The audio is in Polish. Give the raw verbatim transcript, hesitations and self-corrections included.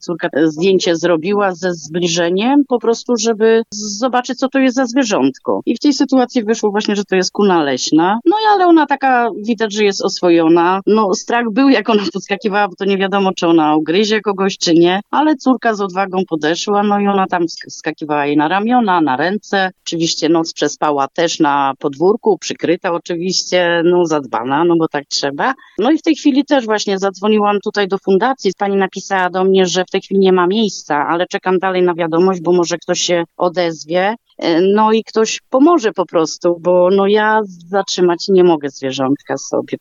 Córka zdjęcie zrobiła ze zbliżeniem, po prostu, żeby zobaczyć, co to jest za zwierzątko. I w tej sytuacji wyszło właśnie, że to jest kuna leśna. No i ale ona taka, widać, że jest oswojona. No strach był, jak ona podskakiwała, bo to nie wiadomo, czy ona ugryzie kogoś, czy nie, ale córka z odwagą podeszła, no i ona tam skakiwała jej na ramiona, na ręce. Oczywiście noc przespała też na podwórku, przykryta oczywiście, no zadbana, no bo tak trzeba. No i w tej chwili też właśnie zadzwoniłam tutaj do fundacji. Pani napisała do mnie, że w tej chwili nie ma miejsca, ale czekam dalej na wiadomość, bo może ktoś się odezwie. No i ktoś pomoże po prostu, bo no ja zatrzymać nie mogę zwierzątka sobie.